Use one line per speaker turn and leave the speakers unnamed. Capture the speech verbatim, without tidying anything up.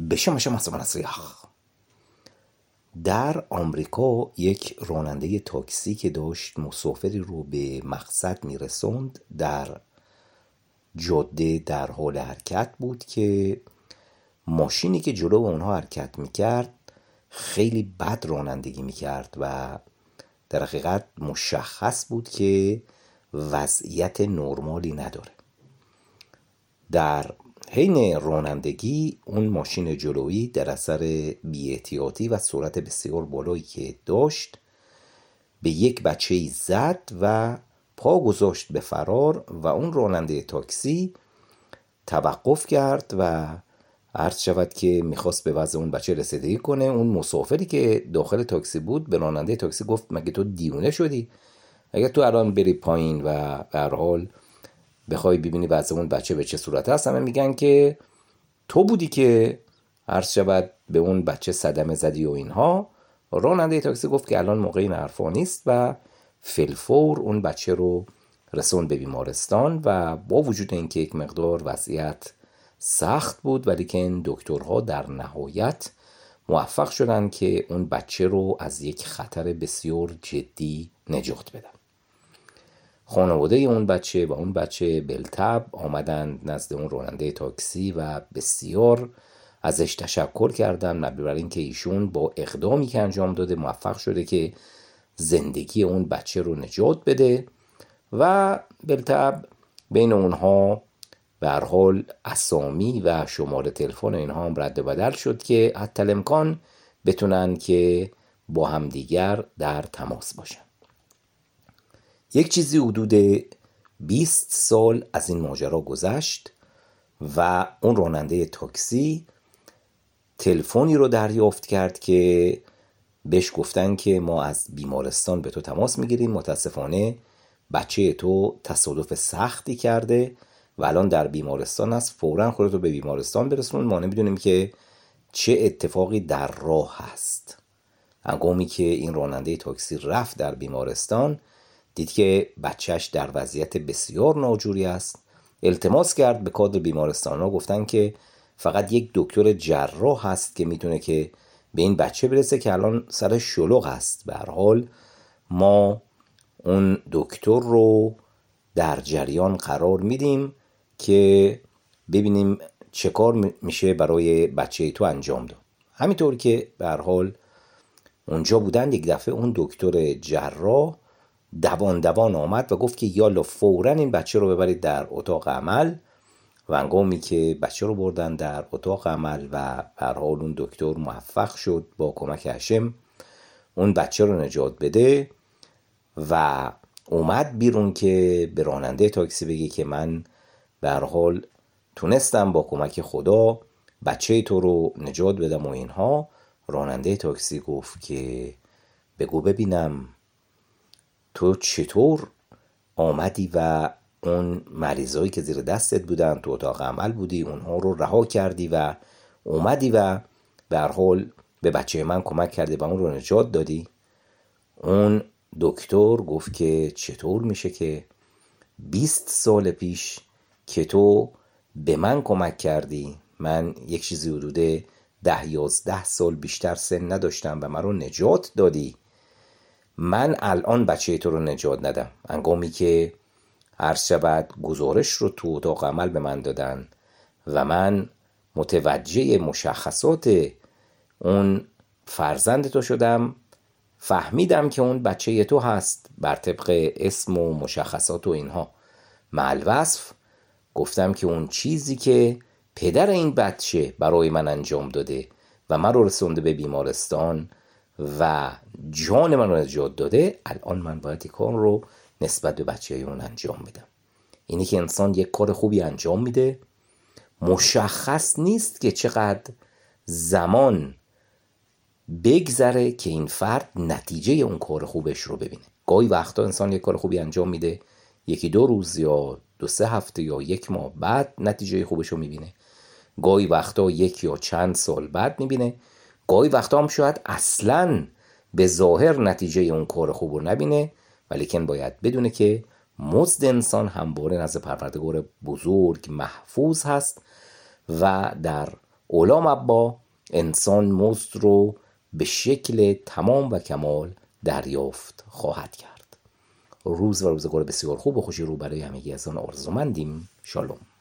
בשم شما مسیح. در آمریکا یک راننده تاکسی که داشت مسافری رو به مقصد میرسوند در جاده در حال حرکت بود که ماشینی که جلو اونها حرکت میکرد خیلی بد رانندگی میکرد و در حقیقت مشخص بود که وضعیت نرمالی نداره. در حین رانندگی اون ماشین جلویی در اثر بی‌احتیاطی و سرعت بسیار بالایی که داشت به یک بچه‌ای زد و پا گذاشت به فرار و اون راننده تاکسی توقف کرد و عرض شود که میخواست به وضع اون بچه رسیدگی کنه. اون مسافری که داخل تاکسی بود به راننده تاکسی گفت مگه تو دیوونه شدی؟ اگه تو الان بری پایین و به هر حال بخوای ببینی وضع اون بچه به چه صورت هست، همه میگن که تو بودی که عرض شود به اون بچه صدمه زدی و اینها. راننده تاکسی گفت که الان موقع این حرفا نیست و فی‌الفور اون بچه رو رسون به بیمارستان و با وجود اینکه یک مقدار وضعیت سخت بود ولی که این دکترها در نهایت موفق شدن که اون بچه رو از یک خطر بسیار جدی نجات بدن. خانواده اون بچه و اون بچه بالطبع آمدن نزد اون راننده تاکسی و بسیار ازش تشکر کردن برای اینکه ایشون با اقدامی که انجام داده موفق شده که زندگی اون بچه رو نجات بده و بالطبع بین اونها به هر حال اسامی و شماره تلفن اینها هم رد و بدل شد که حتی الامکان بتونن که با همدیگر در تماس باشن. یک چیزی حدود بیست سال از این ماجرا گذشت و اون راننده تاکسی تلفنی رو دریافت کرد که بهش گفتن که ما از بیمارستان به تو تماس میگیریم، متاسفانه بچه تو تصادف سختی کرده و الان در بیمارستان است، فوراً خودتو به بیمارستان برسون، ما نمیدونیم که چه اتفاقی در راه هست. هنگامی که این راننده تاکسی رفت در بیمارستان دید که بچهش در وضعیت بسیار ناجوری است. التماس کرد به کادر بیمارستان ها، گفتن که فقط یک دکتر جراح هست که میتونه که به این بچه برسه که الان سر شلوغ است. به هر حال ما اون دکتر رو در جریان قرار میدیم که ببینیم چه کار میشه برای بچه تو انجام داد. همینطور که به هر حال اونجا بودن یک دفعه اون دکتر جراح دوان دوان آمد و گفت که یالا فوراً این بچه رو ببرید در اتاق عمل و هنگامی که بچه رو بردن در اتاق عمل و به هر حال اون دکتر موفق شد با کمک هشم اون بچه رو نجات بده و اومد بیرون که به راننده تاکسی بگه که من به هر حال تونستم با کمک خدا بچه تو رو نجات بدم و اینها. راننده تاکسی گفت که بگو ببینم تو چطور آمدی و اون مریضایی که زیر دستت بودن تو اتاق عمل بودی اونها رو رها کردی و اومدی و به هر حال به بچه من کمک کردی و اون رو نجات دادی؟ اون دکتر گفت که چطور میشه که بیست سال پیش که تو به من کمک کردی، من یک چیزی حدود ده یازده سال بیشتر سن نداشتم و من رو نجات دادی، من الان بچه تو رو نجات ندم؟ هنگامی که عرض شود گزارش رو تو اتاق عمل به من دادن و من متوجه مشخصات اون فرزند تو شدم، فهمیدم که اون بچه تو هست بر طبق اسم و مشخصات و اینها مع الوصف، گفتم که اون چیزی که پدر این بچه برای من انجام داده و من رو رسونده به بیمارستان و جان من رو نجات داده، الان من باید کار رو نسبت به بچه اون انجام بدم. اینی که انسان یک کار خوبی انجام میده، مشخص نیست که چقدر زمان بگذره که این فرد نتیجه اون کار خوبش رو ببینه. گاهی وقتا انسان یک کار خوبی انجام میده، یکی دو روز یا دو سه هفته یا یک ماه بعد نتیجه خوبش رو میبینه، گاهی وقتا یک یا چند سال بعد میبینه، گاهی وقتا هم شاید اصلاً به ظاهر نتیجه اون کار خوب رو نبینه، ولیکن باید بدونه که مزد انسان همواره نزد پروردگار بزرگ محفوظ هست و در اولا مبا انسان مزد رو به شکل تمام و کمال دریافت خواهد کرد. روز و روزگار بسیار خوب و خوشی رو برای همگی از آن آرزومندیم. شالوم.